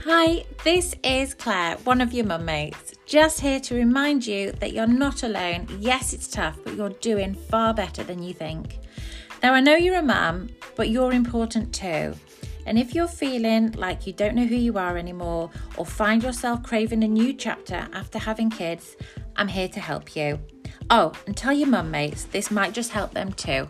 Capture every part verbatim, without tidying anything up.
Hi, this is Claire, one of your mum mates, just here to remind you that you're not alone. Yes, it's tough, but you're doing far better than you think. Now, I know you're a mum, but you're important too. And if you're feeling like you don't know who you are anymore or find yourself craving a new chapter after having kids, I'm here to help you. Oh, and tell your mum mates, this might just help them too.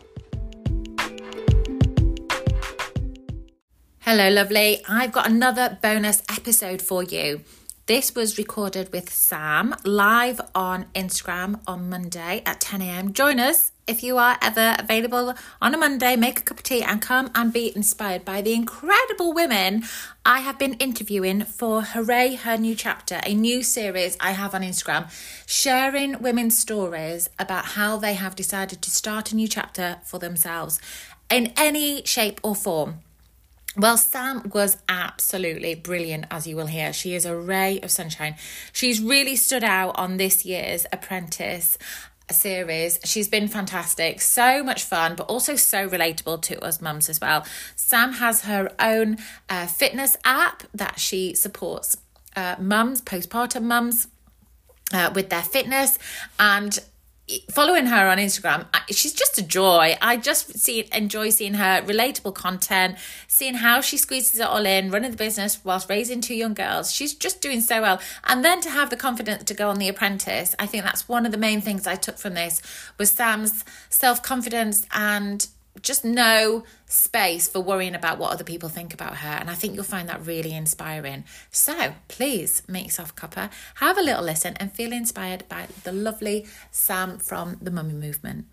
Hello, lovely. I've got another bonus episode for you. This was recorded with Sam live on Instagram on Monday at ten a.m. Join us if you are ever available on a Monday. Make a cup of tea and come and be inspired by the incredible women I have been interviewing for Hooray Her New Chapter, a new series I have on Instagram, sharing women's stories about how they have decided to start a new chapter for themselves in any shape or form. Well, Sam was absolutely brilliant, as you will hear. She is a ray of sunshine. She's really stood out on this year's Apprentice series. She's been fantastic, so much fun, but also so relatable to us mums as well. Sam has her own uh, fitness app that she supports uh, mums, postpartum mums, uh, with their fitness, and following her on Instagram, she's just a joy. I just see enjoy seeing her relatable content, seeing how she squeezes it all in, running the business whilst raising two young girls. She's just doing so well. And then to have the confidence to go on The Apprentice, I think that's one of the main things I took from this, was Sam's self-confidence and just no space for worrying about what other people think about her. And I think you'll find that really inspiring. So please make yourself a cuppa, have a little listen and feel inspired by the lovely Sam from the Mummy Movement.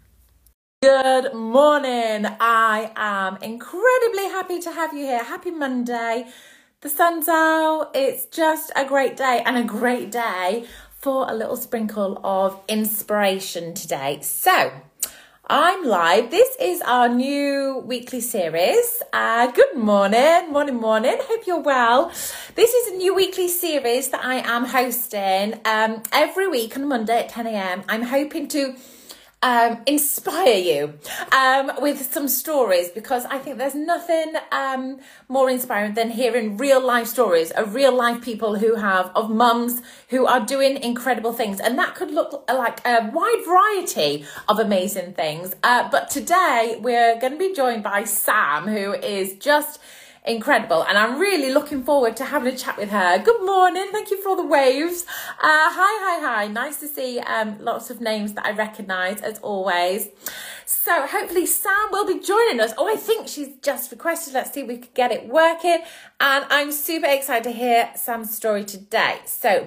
Good morning. I am incredibly happy to have you here. Happy Monday. The sun's out. It's just a great day, and a great day for a little sprinkle of inspiration today. So I'm live. This is our new weekly series. Uh, good morning, morning, morning. Hope you're well. This is a new weekly series that I am hosting um, every week on Monday at ten a.m. I'm hoping to um, inspire you um, with some stories, because I think there's nothing um, more inspiring than hearing real life stories of real life people who have, of mums who are doing incredible things. And that could look like a wide variety of amazing things. Uh, but today we're going to be joined by Sam, who is just incredible, and I'm really looking forward to having a chat with her. Good morning. Thank you for all the waves. Uh, hi, hi, hi. Nice to see um, lots of names that I recognise, as always. So hopefully Sam will be joining us. Oh, I think she's just requested. Let's see if we can get it working. And I'm super excited to hear Sam's story today. So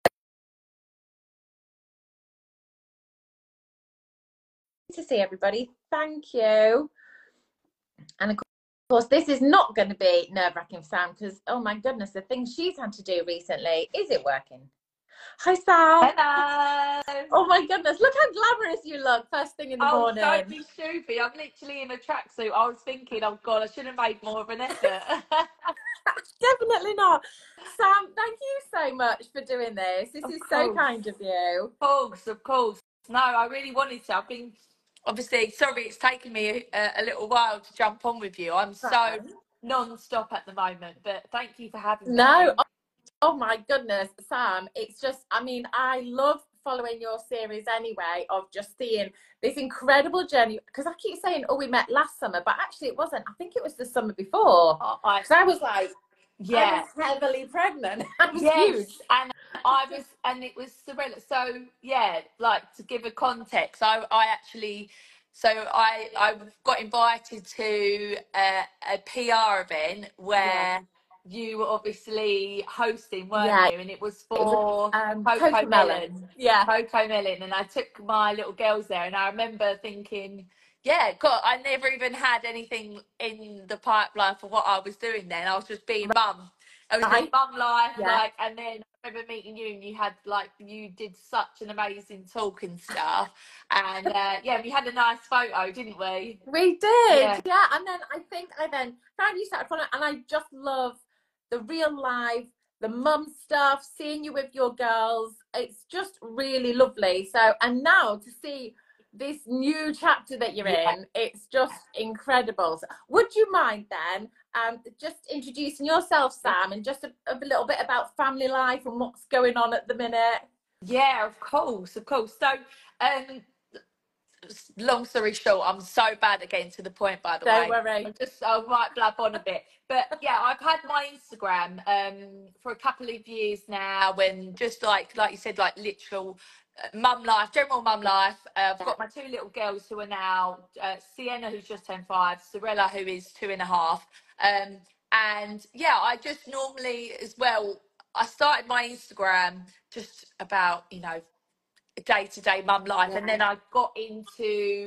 to see everybody. Thank you. And of course, this is not going to be nerve-wracking for Sam, because, oh my goodness, the things she's had to do recently. Is it working? Hi, Sam. Hello. Oh my goodness, look how glamorous you look first thing in the oh, morning. Don't be stupid. I'm literally in a tracksuit. I was thinking, oh God, I should have made more of an effort. Definitely not. Sam, thank you so much for doing this. This Of is course. so kind of you. Of course, of course. No, I really wanted to. I've been, obviously, sorry it's taken me a, a little while to jump on with you. I'm so non-stop at the moment, but thank you for having me. No, oh, oh my goodness, Sam, it's just, I mean, I love following your series anyway, of just seeing this incredible journey, because I keep saying, oh, we met last summer, but actually it wasn't. I think it was the summer before, because I, I was like, yeah, I was heavily pregnant. I was yes, huge. and I was, and it was surreal. So yeah, like, to give a context, I, I actually, so I, I got invited to a, a P R event where yeah. you were obviously hosting, weren't yeah. you? And it was for it was, um, Coco, Coco Melon. Melon. Yeah, Coco Melon, and I took my little girls there, and I remember thinking, yeah, God, I never even had anything in the pipeline for what I was doing then. I was just being mum. I was just mum life, yeah. like, and then I remember meeting you, and you had, like, you did such an amazing talk and stuff. And, uh, yeah, we had a nice photo, didn't we? We did, yeah. yeah. And then I think I then found you started following, and I just love the real life, the mum stuff, seeing you with your girls. It's just really lovely. So, and now to see this new chapter that you're Yeah. in. It's just incredible. So would you mind then um, just introducing yourself, Sam, and just a, a little bit about family life and what's going on at the minute? Yeah, of course, of course. So, um, long story short, I'm so bad at getting to the point, by the Don't way. worry. I'm just, I might blab on a bit. But yeah, I've had my Instagram um, for a couple of years now, when just like, like you said, like literal uh, mum life, general mum life. Uh, I've Yeah. got my two little girls who are now uh, Sienna, who's just turned five, Sorella, who is two and a half. Um, and yeah, I just normally as well, I started my Instagram just about, you know, day-to-day mum life, Yeah. and then I got into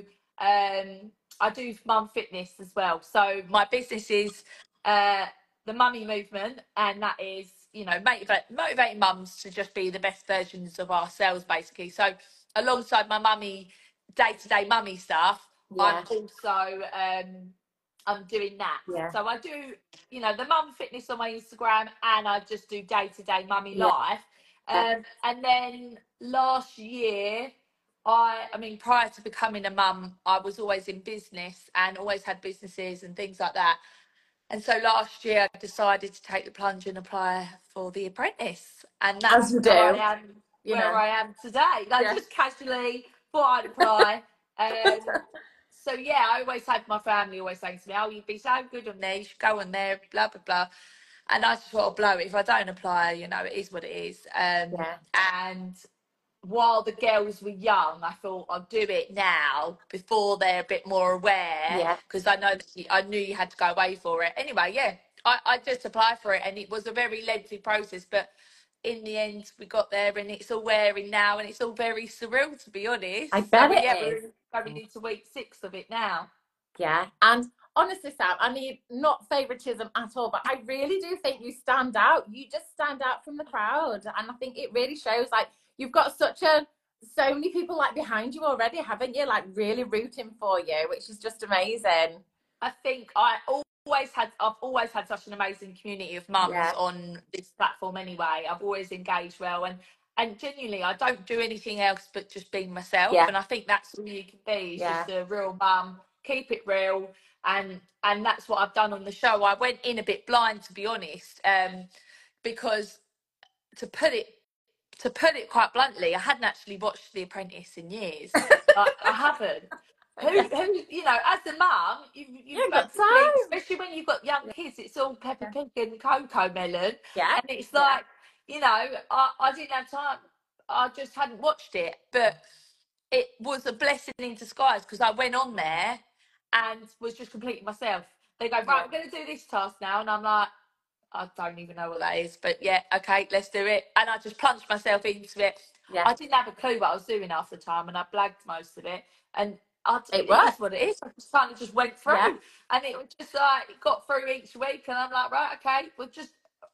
um I do mum fitness as well. So my business is uh the mummy movement, and that is, you know, motivate, motivating mums to just be the best versions of ourselves, basically. So alongside my mummy day-to-day mummy stuff, I'm Yeah. also um I'm doing that. Yeah. So I do, you know, the mum fitness on my Instagram, and I just do day-to-day mummy Yeah. life. Um, and then last year, I, I mean, prior to becoming a mum, I was always in business and always had businesses and things like that. And so last year, I decided to take the plunge and apply for The Apprentice, and As that's you where I do, am, you where know. I am today. I Yeah. just casually thought I'd apply. Um, so yeah, I always had my family always saying to me, "Oh, you'd be so good on there. You should go on there." Blah blah blah. And I just thought, blow it. If I don't apply, you know, it is what it is. Um, Yeah. and while the girls were young, I thought I'll do it now before they're a bit more aware, Yeah. because I know that you, I knew you had to go away for it. Anyway, yeah, I, I just applied for it, and it was a very lengthy process, but in the end we got there, and it's all wearing now, and it's all very surreal, to be I honest. So bet yeah, it is. we're going into week six of it now. Yeah. And honestly, Sam, I mean, not favoritism at all, but I really do think you stand out. You just stand out from the crowd. And I think it really shows, like, you've got such a, so many people like behind you already, haven't you? Like, really rooting for you, which is just amazing. I think I always had, I've always had such an amazing community of mums Yeah. on this platform anyway. I've always engaged well, and and genuinely I don't do anything else but just being myself. Yeah. And I think that's all you can be, is Yeah. just a real mum, keep it real. And and that's what I've done on the show. I went in a bit blind, to be honest, um, because to put it to put it quite bluntly, I hadn't actually watched The Apprentice in years. Like, I haven't. Who, Okay. who, you know, as a mum, you, You you've ain't got basically, time. especially when you've got young Yeah. kids, it's all Peppa Yeah. Pig and Coco Melon, Yeah. and it's like, you know, I, I didn't have time. I just hadn't watched it, but it was a blessing in disguise, because I went on there and was just completely myself. They go, right, Yeah. we're going to do this task now, and I'm like, I don't even know what that is, but yeah, okay, let's do it. And I just plunged myself into it. Yeah. I didn't have a clue what I was doing half the time, and I blagged most of it. And I, It it is worked. what it is. I just kind of just went through, Yeah. and it was just like, it got through each week, and I'm like, right, okay, well, just,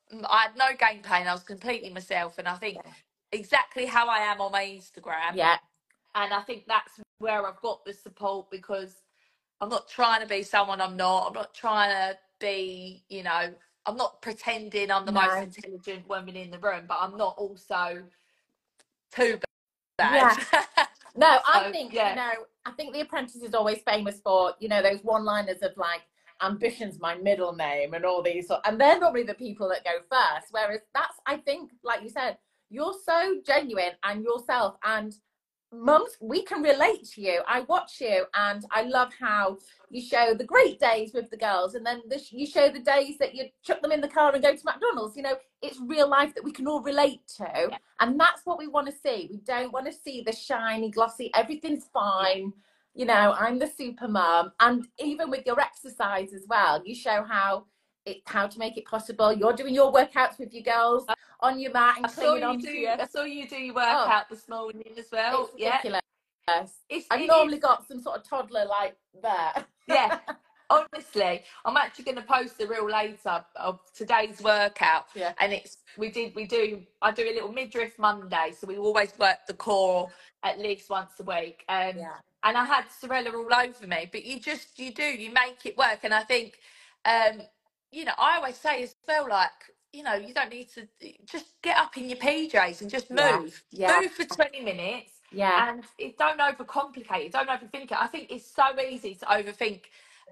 I had no game plan. I was completely myself, and I think Yeah. exactly how I am on my Instagram. Yeah. And I think that's where I've got the support, because I'm not trying to be someone I'm not. I'm not trying to be, you know, I'm not pretending I'm the most No. intelligent woman in the room, but I'm not also too bad. Yeah. No, I So think, you yeah, know, I think The Apprentice is always famous for, you know, those one-liners of like, ambition's my middle name and all these, and they're normally the people that go first. Whereas that's, I think, like you said, you're so genuine and yourself, and mums, we can relate to you. I watch you, and I love how you show the great days with the girls, and then the, you show the days that you chuck them in the car and go to McDonald's. You know, it's real life that we can all relate to, yeah, and that's what we want to see. We don't want to see the shiny, glossy, everything's fine. You know, I'm the super mum. And even with your exercise as well, you show how it, how to make it possible. You're doing your workouts with your girls on your mat I and saw clinging you on to do. you. I saw you do your Oh, workout this morning as well. it's Yeah, ridiculous. it's I've it is. normally got some sort of toddler like there. Yeah, honestly, I'm actually going to post a reel later of today's workout, Yeah. and it's we did we do I do a little midriff Monday, so we always work the core at least once a week. Um, Yeah. and I had Sorella all over me, but you just you do you make it work, and I think, um, you know, I always say as well, like, you know, you don't need to just get up in your P Js and just Yeah. move, Yeah. move for twenty minutes. Yeah. And it, don't overcomplicate it, don't overthink it. I think it's so easy to overthink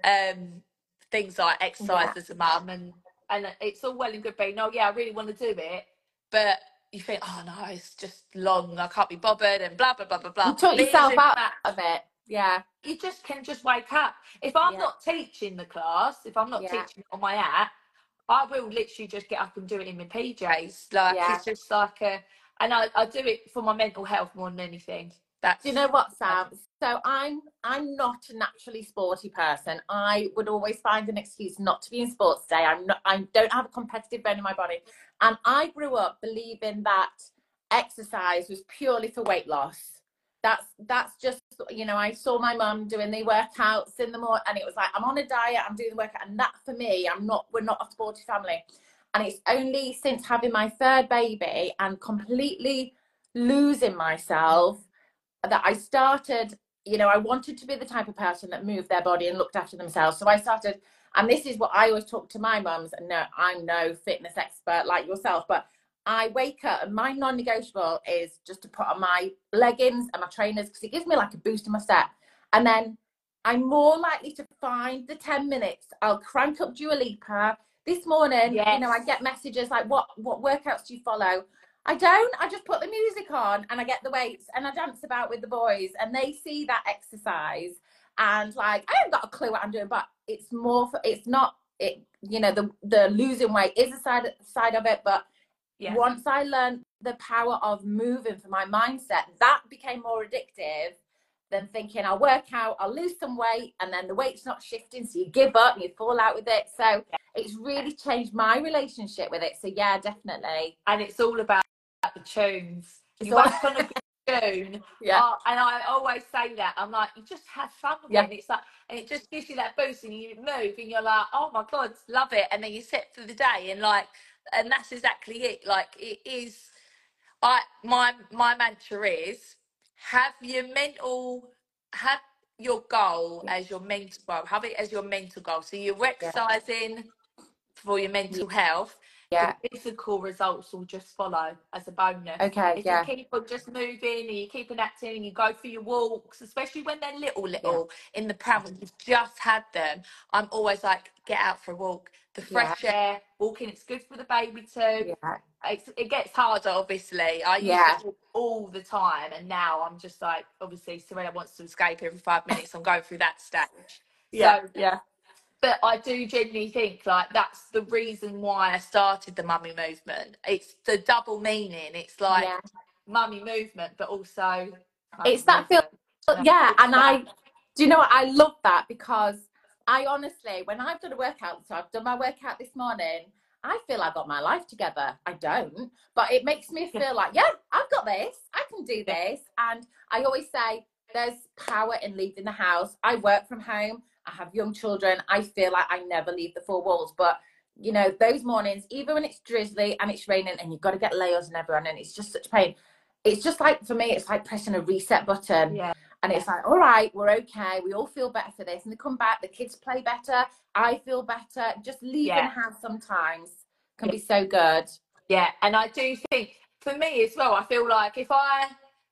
um, things like exercise Yeah. as a mum, and and it's all well and good being, oh yeah, I really want to do it, but you think, oh no, it's just long, I can't be bothered, and blah blah blah blah blah. You took But it yourself isn't out that. of it. Yeah. You just can just wake up. If I'm Yeah. not teaching the class, if I'm not Yeah. teaching it on my app, I will literally just get up and do it in my P Js. Like, Yeah. it's just like a, and I, I do it for my mental health more than anything. That's, Do you know what, Sam? So I'm I'm not a naturally sporty person. I would always find an excuse not to be in sports today. I'm not. I don't have a competitive bone in my body, and I grew up believing that exercise was purely for weight loss. That's that's just, you know, I saw my mum doing the workouts in the morning, and it was like, I'm on a diet, I'm doing the workout, and that for me, I'm not. We're not a sporty family, and it's only since having my third baby and completely losing myself that I started, you know, I wanted to be the type of person that moved their body and looked after themselves. So I started, and this is what I always talk to my mums. And no, I'm no fitness expert like yourself, but I wake up and my non-negotiable is just to put on my leggings and my trainers because it gives me like a boost in my step. And then I'm more likely to find the ten minutes. I'll crank up Dua Lipa. This morning, yes. you know, I get messages like, what, what workouts do you follow? I don't. I just put the music on and I get the weights and I dance about with the boys and they see that exercise and like, I haven't got a clue what I'm doing, but it's more for, it's not, it, you know, the, the losing weight is a side, side of it. But yeah. Once I learned the power of moving for my mindset, that became more addictive than thinking I'll work out, I'll lose some weight, and then the weight's not shifting, so you give up and you fall out with it. So it's really changed my relationship with it. So yeah, definitely. And it's all about the tunes. It's you all... whack on a good tune. Yeah. Oh, and I always say that. I'm like, you just have fun with yeah. it. And it's like, and it just gives you that boost and you move and you're like, oh my God, love it. And then you set for the day and like, and that's exactly it. Like it is, I, my, my mantra is have your mental, have your goal as your mental goal, have it as your mental goal. So you're exercising yeah. for your mental yeah. health. Yeah. The physical results will just follow as a bonus. Okay. If yeah. you keep on just moving and you keep on acting and you go for your walks, especially when they're little, little yeah. in the pram when you've just had them, I'm always like, get out for a walk. The fresh yeah. air, walking, it's good for the baby too. Yeah. It's, it gets harder, obviously. I used yeah. to walk all the time, and now I'm just like, obviously, Serena wants to escape every five minutes. I'm going through that stage. Yeah. So, yeah. But I do genuinely think like that's the reason why I started the mummy movement. It's the double meaning. It's like yeah. mummy movement, but also it's that feel. Yeah, and I do you know what, I love that because I honestly, when I've done a workout, so I've done my workout this morning, I feel I've got my life together. I don't, but it makes me feel like, yeah, I've got this. I can do this. And I always say there's power in leaving the house. I work from home. I have young children. I feel like I never leave the four walls. But, you know, those mornings, even when it's drizzly and it's raining and you've got to get layers and everyone, and it's just such pain. It's just like, for me, it's like pressing a reset button. Yeah. And it's like, all right, we're okay. We all feel better for this. And they come back, the kids play better. I feel better. Just leaving yeah. the house sometimes can yeah. be so good. Yeah. And I do think, for me as well, I feel like if I,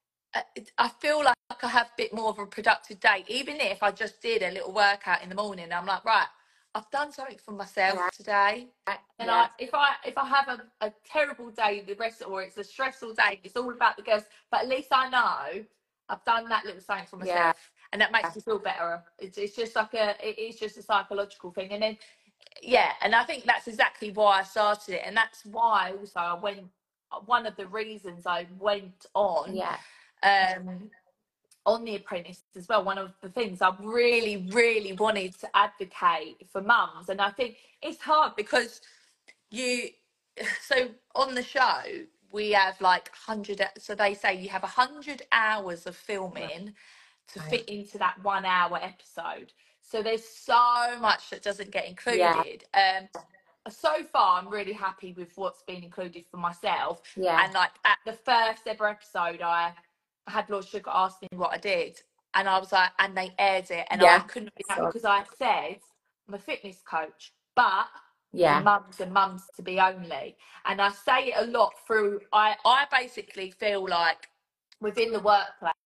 I feel like I have a bit more of a productive day, even if I just did a little workout in the morning. I'm like, right, I've done something for myself yeah. today. And yeah. I, if I if I have a, a terrible day, the rest, or it's a stressful day, it's all about the girls. But at least I know I've done that little something for myself, yeah. and that makes yeah. me feel better. It's, it's just like a, it is just a psychological thing. And then, yeah, and I think that's exactly why I started it, and that's why also I went. One of the reasons I went on. Yeah. Um, on The Apprentice as well, one of the things I really, really wanted to advocate for mums, and I think it's hard because you, so on the show we have like one hundred, so they say you have one hundred hours of filming to fit into that one hour episode, so there's so much that doesn't get included. Yeah. Um, so far I'm really happy with what's been included for myself. Yeah. And like at the first ever episode, I I had Lord Sugar ask me what I did, and I was like, and they aired it, and yeah. I couldn't be happy because I said I'm a fitness coach, but yeah, mums and mums to be only, and I say it a lot through. I I basically feel like within the workplace,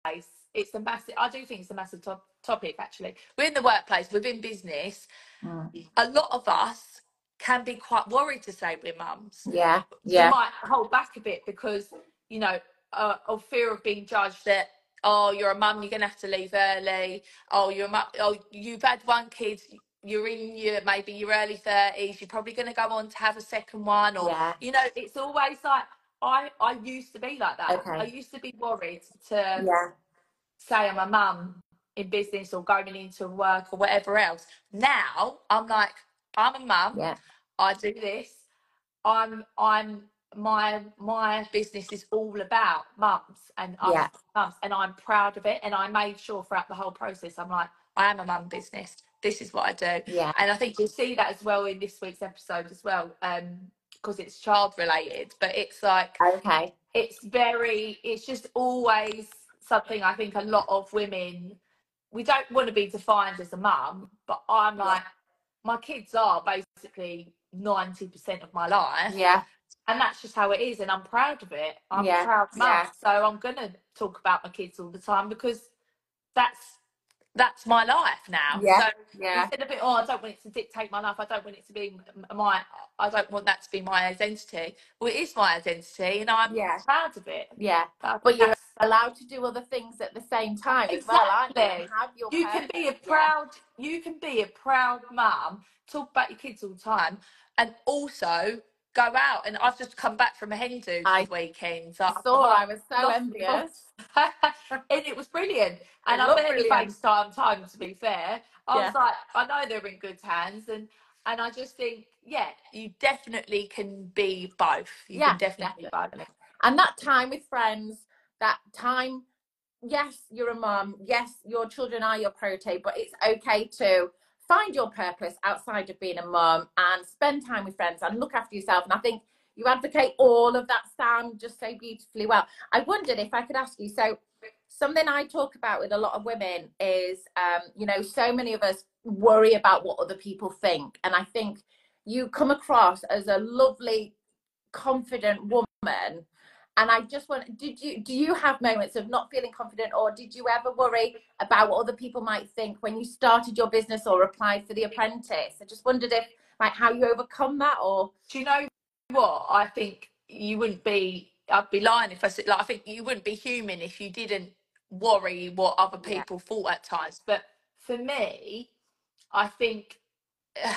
it's a massive, I do think it's a massive top, topic actually. We're in the workplace, within business, mm. a lot of us can be quite worried to say we're mums. Yeah, yeah. We might hold back a bit because, you know, uh, of fear of being judged that, oh, you're a mum, you're going to have to leave early. Oh, you're a mum, oh, you've had one kid, you're in your, maybe your early thirties, you're probably going to go on to have a second one. Or, yeah. you know, it's always like, I, I used to be like that. Okay. I used to be worried to yeah. say I'm a mum in business or going into work or whatever else. Now, I'm like, I'm a mum. Yeah. I do this. I'm, I'm, my, my business is all about mums and us yeah. mums, and I'm proud of it. And I made sure throughout the whole process, I'm like, I am a mum business. This is what I do. Yeah. And I think you'll see that as well in this week's episode as well, um, because it's child related. But it's like, okay, it's very, it's just always something I think a lot of women, we don't want to be defined as a mum, but I'm like, yeah. my kids are basically ninety percent of my life. Yeah. And that's just how it is. And I'm proud of it. I'm yeah. proud mum. Yeah. So I'm going to talk about my kids all the time because that's, that's my life now. Yeah. So yeah. instead of it, oh, I don't want it to dictate my life. I don't want it to be my, I don't want that to be my identity. Well, it is my identity and I'm yeah. proud of it. Yeah. But you're allowed to do other things at the same time exactly. as well, aren't you? Have your you can be a proud, yeah. you can be a proud mum, talk about your kids all the time, and also go out. And I've just come back from a hen do this weekend. So I saw, I was so envious. And it was brilliant. And I barely FaceTime time, to be fair. I yeah. was like, I know they're in good hands. And and I just think, yeah, you definitely can be both. You yeah, can definitely, definitely be both. And that time with friends, that time, yes, you're a mum. Yes, your children are your priority, but it's okay to find your purpose outside of being a mum and spend time with friends and look after yourself. And I think you advocate all of that, Sam, just so beautifully well. I wondered if I could ask you, so something I talk about with a lot of women is, um, you know, so many of us worry about what other people think. And I think you come across as a lovely, confident woman. And I just want, did you, do you have moments of not feeling confident, or did you ever worry about what other people might think when you started your business or applied for The Apprentice? I just wondered if, like, how you overcome that. Or do you know what? I think you wouldn't be, I'd be lying if I said, like, I think you wouldn't be human if you didn't worry what other people yeah. thought at times. But for me, I think, uh,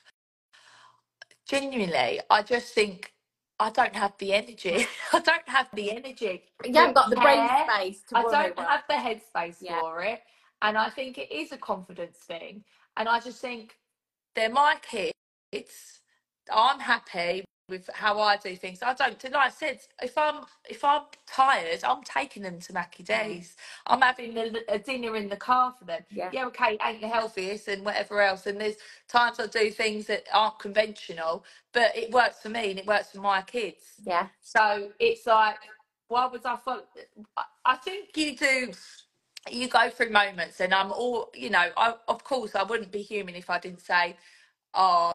genuinely, I just think, I don't have the energy. I don't have the energy. You haven't got the brain space to I worry don't about. have the headspace yeah. for it. And I think it is a confidence thing. And I just think they're my kids. I'm happy with how I do things. I don't, like I said, if I'm if I'm tired, I'm taking them to Mackie D's. I'm having a, a dinner in the car for them. Yeah. yeah, okay, it ain't the healthiest and whatever else. And there's times I do things that aren't conventional, but it works for me and it works for my kids. Yeah. So it's like, why would I follow? I think you do. You go through moments, and I'm all, you know, I, of course, I wouldn't be human if I didn't say, oh,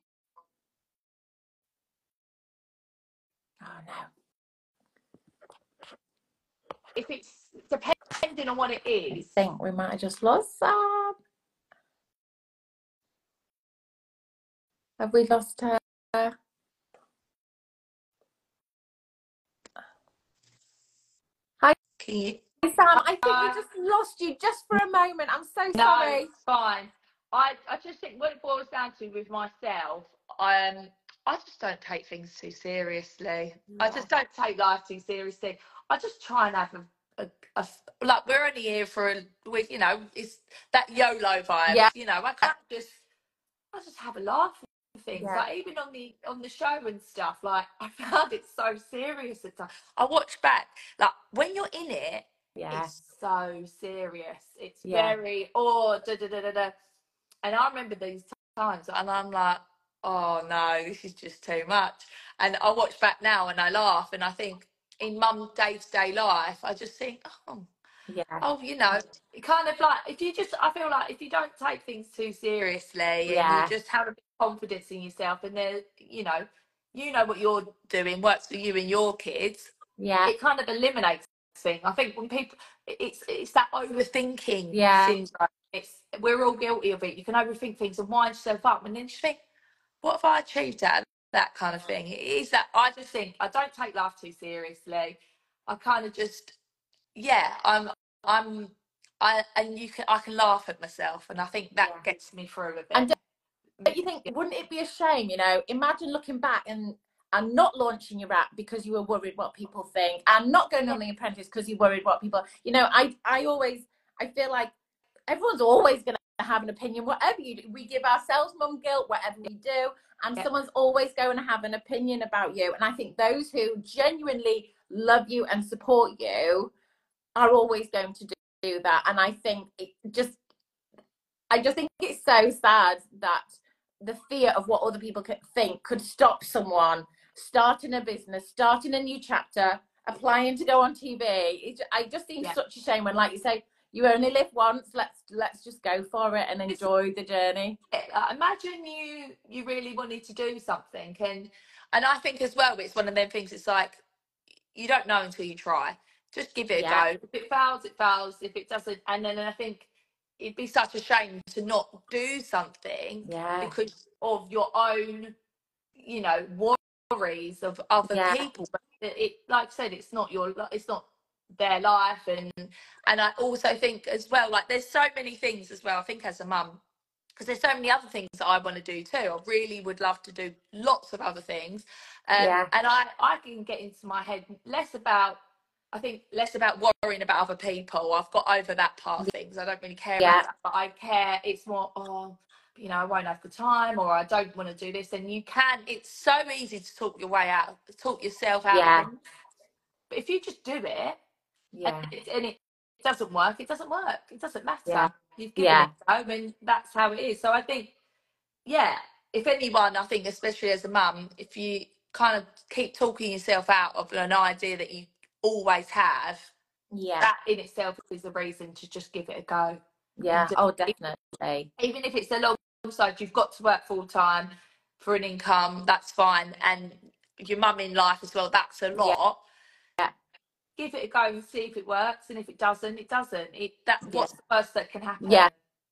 oh no. If it's depending on what it is. I think we might have just lost Sam. Have we lost her? Hi, Can you? Sam, I think uh, we just lost you just for a moment. I'm so no, sorry. It's fine. I, I just think what it boils down to with myself, um, I just don't take things too seriously. Yeah. I just don't take life too seriously. I just try and have a, a, a like, we're only here for a week, you know, it's that YOLO vibe. Yeah. You know, I can't just, I just have a laugh with things. Yeah. Like even on the on the show and stuff, like I found it so serious at times. I watch back, like when you're in it, yeah. it's so serious. It's yeah. very, oh, da da da da da. And I remember these times, and I'm like, oh no, this is just too much. And I watch back now and I laugh, and I think in mum day-to-day life, I just think, oh, yeah, oh, you know, it kind of like, if you just, I feel like if you don't take things too seriously yeah. and you just have a bit of confidence in yourself, and then, you know, you know what you're doing works for you and your kids, yeah, it kind of eliminates thing. I think when people, it's it's that overthinking Yeah. syndrome. It's we're all guilty of it. You can overthink things and wind yourself up, and then you think, what have I achieved out of that kind of thing? It is that I just think I don't take life too seriously. I kind of just, yeah, I'm, I'm, I, and you can, I can laugh at myself, and I think that Yeah. gets me through a bit. And don't you think, wouldn't it be a shame, you know, imagine looking back and and not launching your app because you were worried what people think, and not going on The Apprentice because you worried what people, you know, I I always, I feel like everyone's always going to have an opinion, whatever you do. We give ourselves mum guilt, whatever we do, and Yeah. someone's always going to have an opinion about you. And I think those who genuinely love you and support you are always going to do, do that. And I think it just, I just think it's so sad that the fear of what other people could think could stop someone starting a business, starting a new chapter, applying to go on T V. It, I just think Yeah. such a shame when, like you say, you only live once. Let's let's just go for it and enjoy the journey. Imagine you you really wanted to do something, and and I think as well, it's one of them things. It's like you don't know until you try. Just give it Yeah. a go. If it fails, it fails. If it doesn't, and then I think it'd be such a shame to not do something Yeah. because of your own, you know, worries of other Yeah. people. But it, it, like I said, it's not your, it's not their life, and and I also think as well, like there's so many things as well. I think as a mum, because there's so many other things that I want to do too. I really would love to do lots of other things, um, Yeah. and I I can get into my head less about. I think less about worrying about other people. I've got over that part of things. I don't really care Yeah. about that, but I care. It's more, oh, you know, I won't have the time, or I don't want to do this. And you can. It's so easy to talk your way out, talk yourself out Yeah. of things. But if you just do it, and Yeah. it, and it doesn't work, it doesn't work. It doesn't Yeah. matter. You've given Yeah. it a go, and that's how it is. So I think, yeah, if anyone, I think, especially as a mum, if you kind of keep talking yourself out of an idea that you always have, Yeah. that in itself is a reason to just give it a go. Yeah. Oh, definitely. Even if it's alongside, you've got to work full time for an income, that's fine. And your mum in life as well, that's a lot. Yeah. Give it a go and see if it works. And if it doesn't, it doesn't. It that Yeah. what's the worst that can happen? Yeah.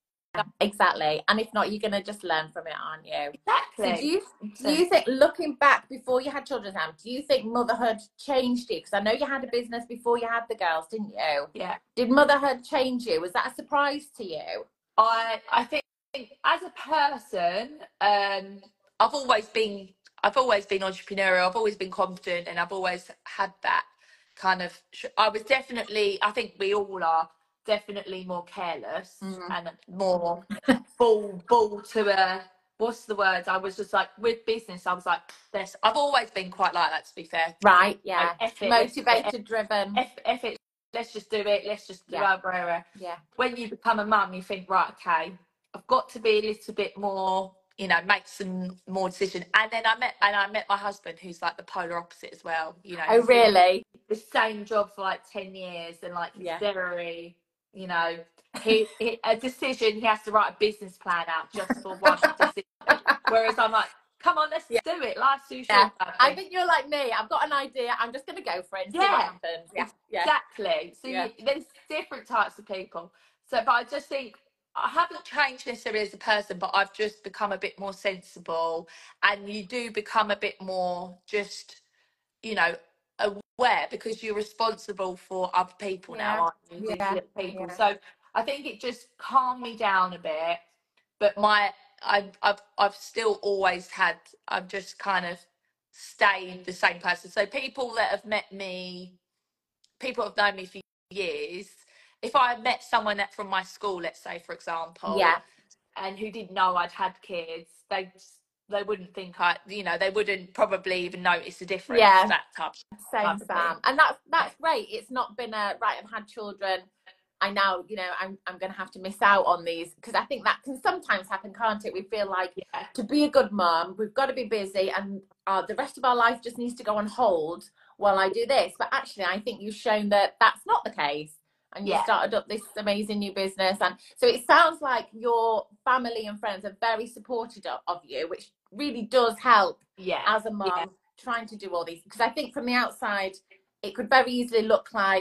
Exactly. And if not, you're going to just learn from it, aren't you? Exactly. So do you do you think, looking back before you had children, Sam, do you think motherhood changed you? Because I know you had a business before you had the girls, didn't you? Yeah. Did motherhood change you? Was that a surprise to you? I I think as a person, um, I've always been I've always been entrepreneurial. I've always been confident, and I've always had that kind of. I was definitely. I think we all are definitely more careless Mm. and more ball ball to a. What's the word? I was just like with business. I was like this. I've always been quite like that. To be fair. Right. Yeah. Like, F it, Motivated, F, driven. F, F it. Let's just do it. Let's just do Yeah. it. Yeah. When you become a mum, you think, right, okay, I've got to be a little bit more, you know, make some more decision. And then I met, and I met my husband, who's like the polar opposite as well. You know, Oh, really? the same job for like ten years, and like he's Yeah. very, you know, he, he a decision, he has to write a business plan out just for one decision. Whereas I'm like, come on, let's Yeah. do it. Life's too Yeah. short. I think you're like me. I've got an idea. I'm just going to go for it and see what Yeah. happens. Yeah. Yeah. Exactly. So Yeah. you, there's different types of people. So, but I just think I haven't changed necessarily as a person, but I've just become a bit more sensible, and you do become a bit more just, you know, aware, because you're responsible for other people Yeah. now, aren't you? Yeah. These people. Yeah. So I think it just calmed me down a bit. But my, I've, I've, I've still always had. I've just kind of stayed the same person. So people that have met me, people have known me for years. If I had met someone that from my school, let's say, for example, Yeah. and who didn't know I'd had kids, they they wouldn't think I, you know, they wouldn't probably even notice the difference. Yeah. That type, Same, type of Sam. thing. And that's that's great. It's not been a right. I've had children. I now, you know, I'm I'm going to have to miss out on these, because I think that can sometimes happen, can't it? We feel like, Yeah. to be a good mum, we've got to be busy, and uh, the rest of our life just needs to go on hold while I do this. But actually, I think you've shown that that's not the case, and you Yeah. started up this amazing new business. And so it sounds like your family and friends are very supportive of, of you, which really does help Yeah. as a mum, Yeah. trying to do all these. Because I think from the outside, it could very easily look like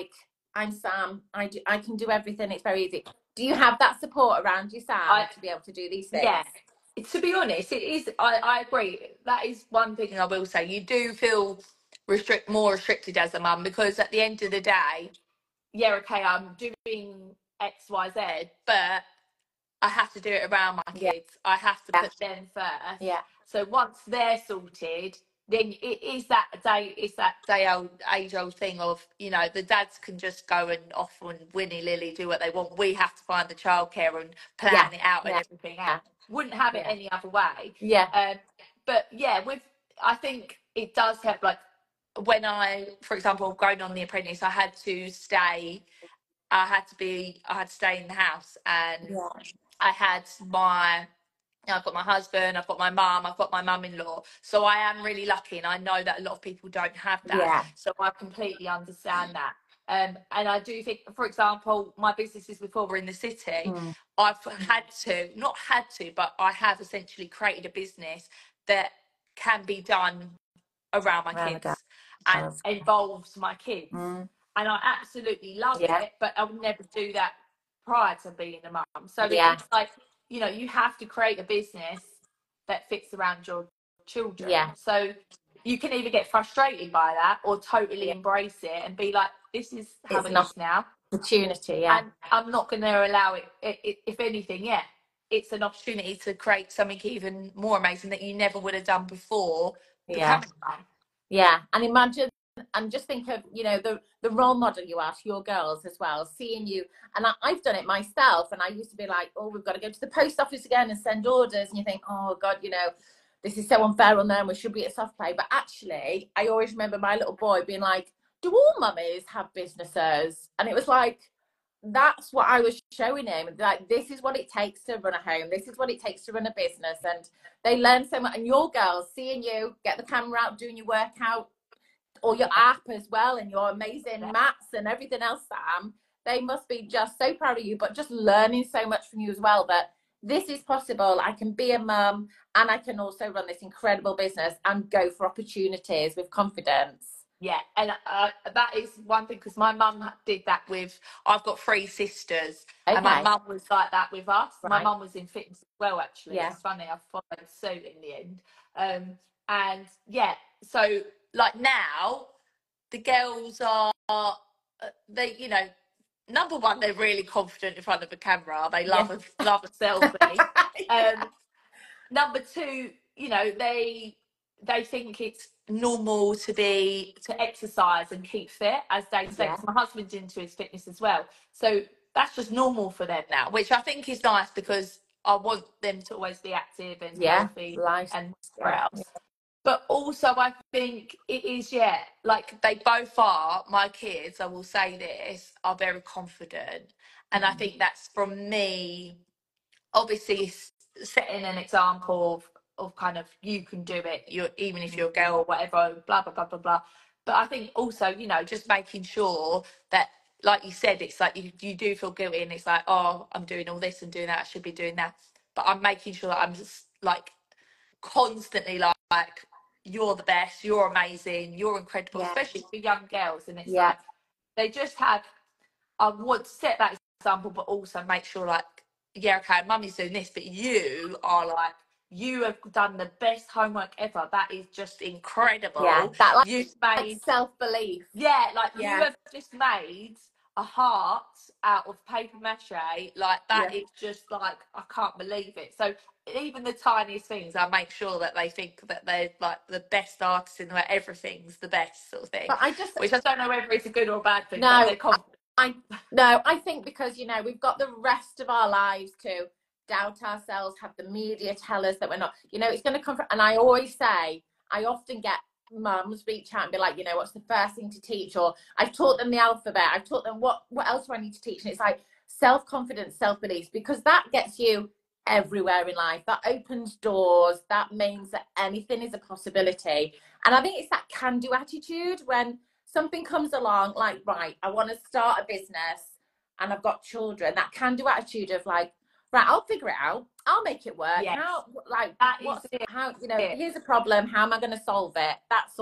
I'm Sam. I do, I can do everything. It's very easy. Do you have that support around you, Sam, I, to be able to do these things? yeah. To be honest, it is. I, I agree. That is one thing I will say. You do feel restrict more restricted as a mum, because at the end of the day, yeah, okay, I'm doing X, Y, Z, but I have to do it around my Yeah. kids. I have to Yeah. put them first. Yeah. So once they're sorted, then it is that day. It's that day old, age old thing of, you know, the dads can just go and off and willy nilly do what they want. We have to find the childcare and plan Yeah. it out and Yeah. everything out. Wouldn't have it Yeah. any other way. Yeah. Um, but yeah, with I think it does help. Like when I, for example, going on The Apprentice, I had to stay. I had to be. I had to stay in the house, and Yeah. I had my, I've got my husband, I've got my mum, I've got my mum-in-law. So I am really lucky, and I know that a lot of people don't have that. Yeah. So I completely understand that. Um, and I do think, for example, my businesses before were in the city. Mm. I've had to, not had to, but I have essentially created a business that can be done around my Around the kids and girls. involves my kids. Mm. And I absolutely love Yeah. it, but I would never do that prior to being a mum. So Yeah. it's like, you know, you have to create a business that fits around your children. Yeah. So you can either get frustrated by that or totally Yeah. embrace it and be like, this is how It's it an is now. opportunity. Yeah. And I'm not going to allow it, it, it. If anything, yeah, it's an opportunity to create something even more amazing that you never would have done before Yeah. becoming a mum. Yeah. And imagine, and just think of, you know, the the role model you are to your girls as well, seeing you. And I, I've done it myself, and I used to be like, oh, we've got to go to the post office again and send orders, and you think, oh God, you know, this is so unfair on them, we should be at soft play. But actually, I always remember my little boy being like, do all mummies have businesses? And it was like, that's what I was showing him, like, this is what it takes to run a home, this is what it takes to run a business. And they learn so much. And your girls seeing you get the camera out, doing your workout, or your app as well, and your amazing mats and everything else, Sam, they must be just so proud of you, but just learning so much from you as well, that this is possible. I can be a mum, and I can also run this incredible business and go for opportunities with confidence. Yeah, and uh, that is one thing, because my mum did that with, I've got three sisters, Okay. and my mum was like that with us. Right. My mum was in fitness as well, actually. Yeah. It's funny, I followed suit in the end. Um, and yeah, so like now, the girls are, uh, they, you know, number one, they're really confident in front of a camera. They love Yeah. a love a selfie. Yeah. Um, number two, you know, they they think it's normal to be to exercise and keep fit, as they say. Yeah. 'Cause my husband's into his fitness as well, so that's just normal for them now, which I think is nice, because I want them to always be active and Yeah. healthy Life. and whatever Yeah. else. But also, I think it is, yeah, like they both are, my kids, I will say this, are very confident. And I think that's from me, obviously, s- setting an example of, of kind of, you can do it, you're, even if you're a girl or whatever, blah, blah, blah, blah, blah. But I think also, you know, just making sure that, like you said, it's like you, you do feel guilty, and it's like, oh, I'm doing all this and doing that, I should be doing that. But I'm making sure that I'm just like constantly like, like you're the best, you're amazing, you're incredible, Yeah. especially for young girls. And it's Yeah. like they just have, I want to set that example, but also make sure, like, yeah, okay, mummy's doing this, but you are like, you have done the best homework ever. That is just incredible. Yeah. That like, You've made like self-belief. Yeah, like Yeah. you have just made a heart out of paper mache. Like that Yeah. is just like, I can't believe it. So even the tiniest things, I make sure that they think that they're like the best artists in the world. Everything's the best sort of thing. But I just, which I don't know whether it's a good or a bad thing. No, but they're confident. I no, I think because, you know, we've got the rest of our lives to doubt ourselves, have the media tell us that we're not, you know, it's going to come from, and I always say, I often get mums reach out and be like, you know, what's the first thing to teach? Or I've taught them the alphabet, I've taught them what what else do I need to teach? And it's like self-confidence, self-belief, because that gets you everywhere in life. That opens doors. That means that anything is a possibility. And I think it's that can-do attitude. When something comes along, like, right, I want to start a business and I've got children, that can-do attitude of like, right, I'll figure it out, I'll make it work. Yes. How, like, That what's is it. how, you know, here's a problem, how am I going to solve it? That sort of,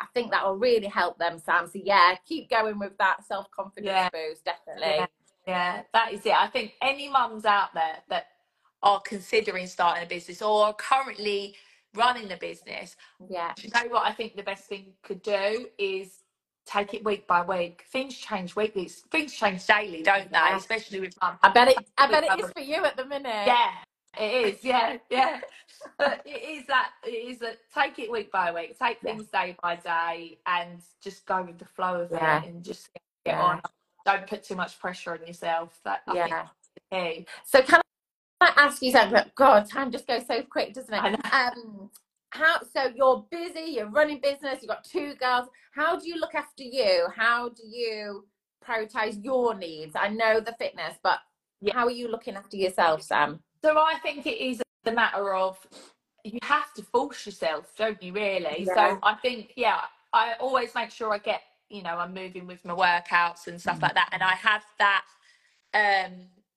I think that will really help them, Sam. So yeah, keep going with that self-confidence Yeah. boost, definitely. Yeah, yeah, that is it. I think any mums out there that are considering starting a business or are currently running a business, Yeah. do you know what I think the best thing could do is take it week by week. Things change weekly. Things change daily, don't they? Yeah. Especially with mums. I bet it. I bet it is for you at the minute. Yeah, it is. Yeah, yeah. But it is that. It is that. Take it week by week. Take Yeah. things day by day, and just go with the flow of Yeah. it, and just get Yeah. on. Don't put too much pressure on yourself. That I Yeah. think that's the key. So can I ask you something? God, time just goes so quick, doesn't it? I know. Um, how? So you're busy. You're running business. You've got two girls. How do you look after you? How do you prioritize your needs? I know the fitness, but Yeah. how are you looking after yourself, Sam? So I think it is a matter of you have to force yourself, don't you? Really. Yeah. So I think yeah, I always make sure I get you know I'm moving with my workouts and stuff like that, and I have that um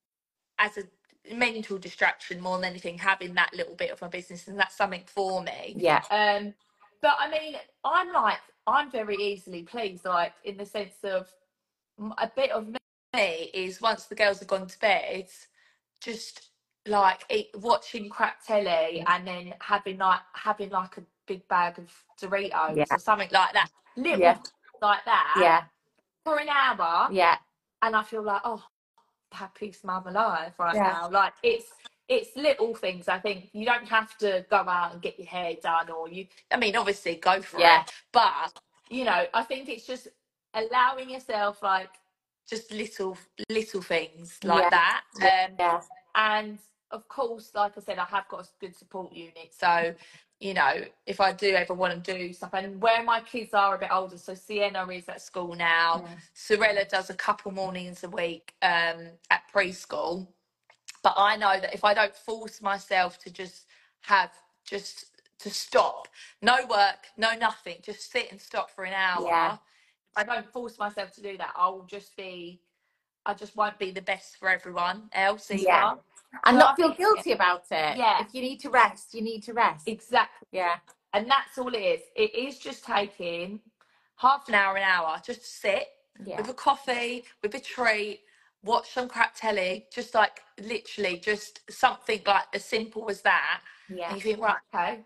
as a mental distraction more than anything, having that little bit of my business, and that's something for me. Yeah. Um, but I mean, I'm like I'm very easily pleased, like in the sense of a bit of me is once the girls have gone to bed, just like eat, watching crap telly and then having like having like a big bag of Doritos Yeah. or something like that, little Yeah. like that, Yeah. for an hour, Yeah. and I feel like oh. happiest mum alive right Yeah. now. Like it's it's little things. I think you don't have to go out and get your hair done, or you I mean obviously go for Yeah. it, but you know I think it's just allowing yourself like just little little things like Yeah. that. Yeah. Um Yeah. and of course, like I said, I have got a good support unit, so you know if I do ever want to do stuff, and where my kids are a bit older, so Sienna is at school now, Yeah. Sorella does a couple mornings a week um at preschool, but I know that if I don't force myself to just have just to stop, no work, no nothing, just sit and stop for an hour, Yeah. I don't force myself to do that, I'll just be I just won't be the best for everyone else either. Yeah. And So not I feel think- guilty about it. Yeah. If you need to rest, you need to rest. Exactly. Yeah. And that's all it is. It is just taking half an hour, an hour, just to sit Yeah. with a coffee, with a treat, watch some crap telly, just like literally just something like as simple as that. Yeah. And you think, right, okay,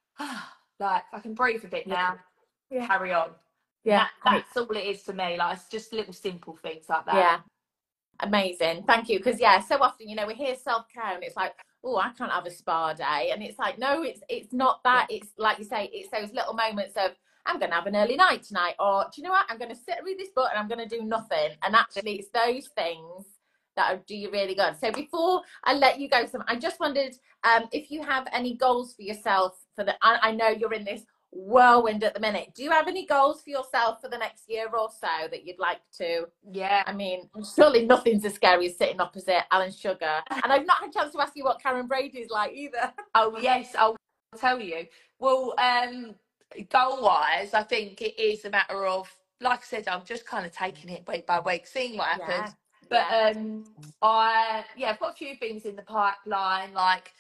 like I can breathe a bit Yeah. now, Yeah. carry on. Yeah. That, that's all it is to me. Like it's just little simple things like that. Yeah. Amazing. Thank you. Because yeah, so often, you know, we hear self-care and it's like, oh, I can't have a spa day. And it's like, no, it's it's not that. Yeah. It's like you say, it's those little moments of I'm gonna have an early night tonight, or do you know what? I'm gonna sit and read this book and I'm gonna do nothing. And actually it's those things that do you really good. So before I let you go, Sam, I just wondered um if you have any goals for yourself for the I, I know you're in this whirlwind at the minute. Do you have any goals for yourself for the next year or so that you'd like to? Yeah. I mean, surely nothing's as scary as sitting opposite Alan Sugar. And I've not had a chance to ask you what Karen Brady's like either. Oh yes, I'll tell you. Well, um, goal wise, I think it is a matter of, like I said, I'm just kind of taking it week by week, seeing what happens. Yeah. But yeah. um, I yeah, I've got a few things in the pipeline, like,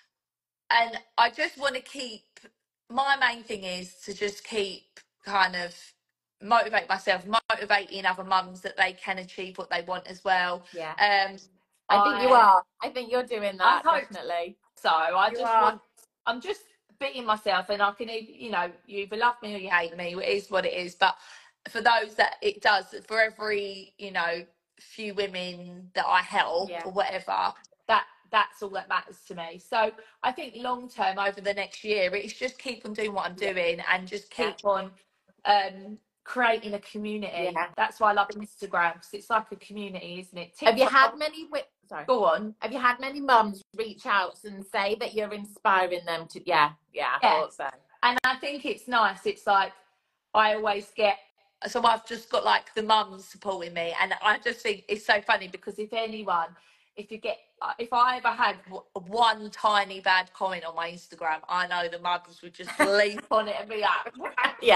and I just want to keep. My main thing is to just keep kind of motivate myself, motivating other mums that they can achieve what they want as well. Yeah. Um, I think I, you are. I think you're doing that, I definitely. So I you just are. want. I'm just beating myself, and I can, you know, you either love me or you hate me. It is what it is. But for those that it does, for every, you know, few women that I help yeah. or whatever, that that's all that matters to me. So I think long term, over the next year, it's just keep on doing what I'm doing yeah. and just keep yeah. on um, creating a community. Yeah. That's why I love Instagram, because it's like a community, isn't it? TikTok. Have you had many? Sorry. Go on. Have you had many mums reach out and say that you're inspiring them to? Yeah, yeah, I yeah. thought so. And I think it's nice. It's like I always get. So I've just got like the mums supporting me, and I just think it's so funny because if anyone, if you get, if I ever had one tiny bad comment on my Instagram, I know the mums would just leap on it and be like, yeah,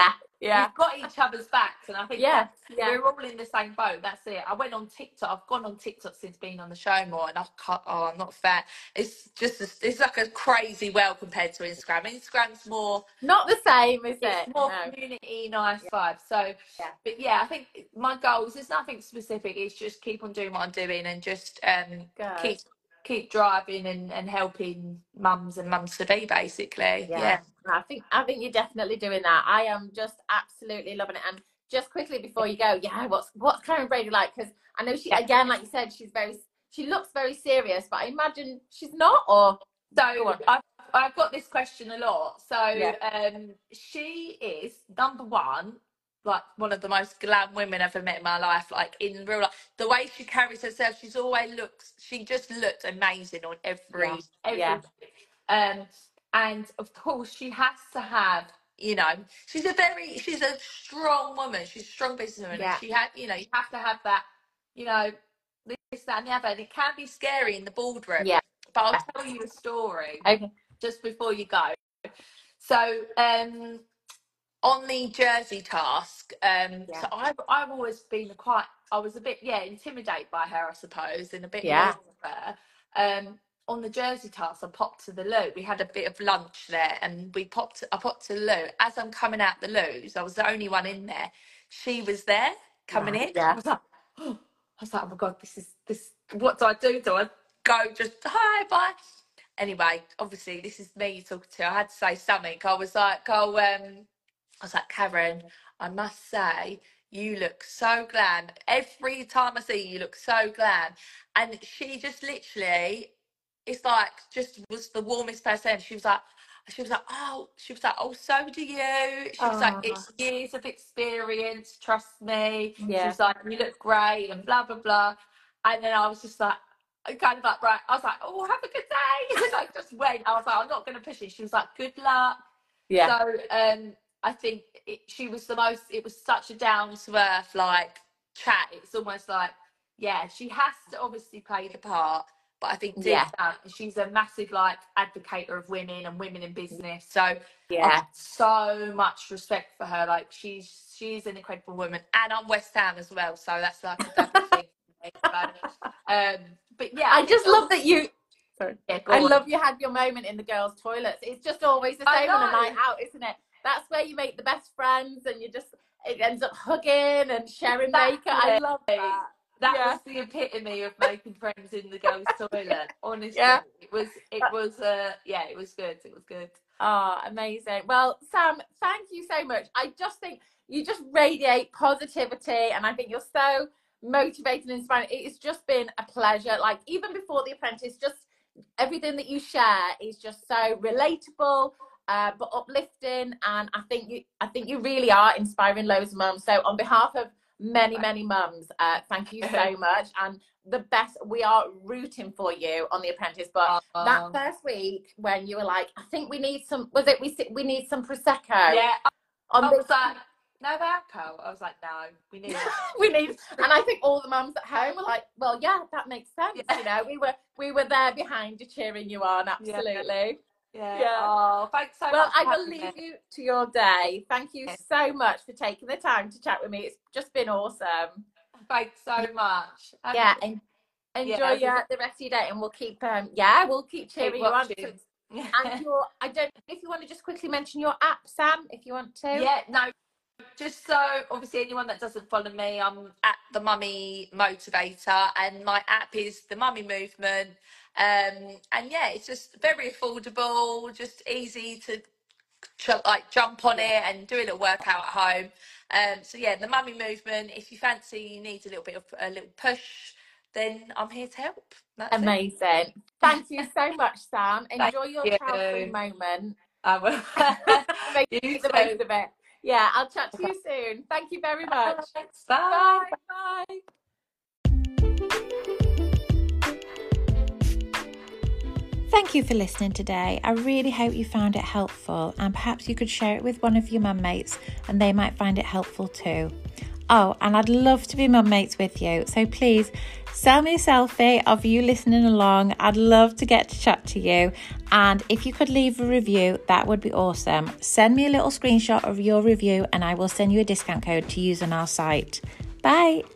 yeah. We've got each other's backs, and I think yeah, that yeah. we're all in the same boat. That's it. I went on TikTok. I've gone on TikTok since being on the show more, and I can't. Oh, I'm not fair. It's just a, it's like a crazy well compared to Instagram. Instagram's more not the same, is it's it? more No. community, nice yeah. vibe. So, yeah. but yeah, I think my goals. There's nothing specific. It's just keep on doing what I'm doing, and just um Good. keep. keep driving and, and helping mums and mums to be, basically. Yeah. yeah. I think I think you're definitely doing that. I am just absolutely loving it. And just quickly before you go, yeah, what's what's Karen Brady like? Because I know she, yeah. again, like you said, she's very, she looks very serious, but I imagine she's not. Or so I've, I've got this question a lot. So yeah. um, she is number one, like one of the most glam women I've ever met in my life, like in real life. The way she carries herself, she's always looks, she just looks amazing on every, yeah. every yeah. Um, and of course she has to have, you know, she's a very, she's a strong woman, she's a strong businesswoman, yeah. and she had, you know, you have to have that, you know, this, that and the other, and it can be scary in the boardroom. Yeah. But I'll tell you a story. Okay. Just before you go. So, um, on the Jersey task, um, yeah. so I've I've always been quite, I was a bit, yeah, intimidated by her, I suppose, and a bit yeah. of her. Um, on the Jersey task, I popped to the loo. We had a bit of lunch there, and we popped. I popped to the loo. As I'm coming out the loos, I was the only one in there. She was there coming yeah. in. Yeah. I was like, oh, I was like, oh my god, this is this. What do I do? Do I go just hi, bye? Anyway, obviously, this is me talking to. I had to say something. I was like, oh, um. I was like, Karen, I must say, you look so glam. Every time I see you, you look so glam. And she just literally, it's like, just was the warmest person. She was like, she was like, oh, she was like, oh, so do you. She was like, it's years of experience, trust me. Yeah. She was like, you look great and blah, blah, blah. And then I was just like, kind of like, right. I was like, oh, have a good day. And I just went. I was like, I'm not going to push it. She was like, good luck. Yeah. So, um, I think it, she was the most, it was such a down to earth, like, chat. It's almost like, yeah, she has to obviously play the part, but I think deep yeah. down, she's a massive, like, advocate of women and women in business. So, yeah, I have so much respect for her. Like, she's she's an incredible woman. And I'm West Ham as well, so that's like a double thing. So, um, but yeah. I just love that you, sorry. Yeah, I on. love you had your moment in the girls' toilets. It's just always the same on a night out, isn't it? That's where you make the best friends, and you just, it ends up hugging and sharing exactly. makeup. I love that. That yeah. was the epitome of making friends in the girls' toilet. Honestly, yeah. it was, it was, uh, yeah, it was good. It was good. Oh, amazing. Well, Sam, thank you so much. I just think you just radiate positivity, and I think you're so motivated and inspiring. It's just been a pleasure. Like, even before The Apprentice, just everything that you share is just so relatable. Uh, but uplifting, and I think you, I think you really are inspiring loads of mums. So on behalf of many, many mums, uh, thank you so much, and the best. We are rooting for you on The Apprentice. But uh, that first week when you were like, I think we need some. Was it we? We need some prosecco. Yeah. On I was like, no alcohol. I was like, no, we need. we need. And I think all the mums at home were like, well, yeah, that makes sense. Yeah. You know, we were we were there behind you, cheering you on. Absolutely. Yeah. Yeah. yeah. Oh, thanks so well, much. Well, I will leave me. you to your day. Thank you yeah. so much for taking the time to chat with me. It's just been awesome. Thanks so much. Um, yeah, and enjoy yeah, your, the rest of your day, and we'll keep um yeah, we'll keep cheering keep you on. And your, I don't know if you want to just quickly mention your app, Sam, if you want to. Yeah, no. Just so obviously anyone that doesn't follow me, I'm at the Mummy Motivator, and my app is the Mummy Movement. Um, and yeah, it's just very affordable, just easy to ch- like jump on it and do a little workout at home. Um, so yeah, the Mummy Movement. If you fancy you need a little bit of a little push, then I'm here to help. That's amazing. It. Thank you so much, Sam. Enjoy your you. child-free moment. I will. Make you the most of it. Yeah, I'll chat to you soon. Thank you very much. Bye. Bye. Bye. Thank you for listening today. I really hope you found it helpful, and perhaps you could share it with one of your mum mates and they might find it helpful too. Oh, and I'd love to be mum mates with you. So please send me a selfie of you listening along. I'd love to get to chat to you. And if you could leave a review, that would be awesome. Send me a little screenshot of your review and I will send you a discount code to use on our site. Bye.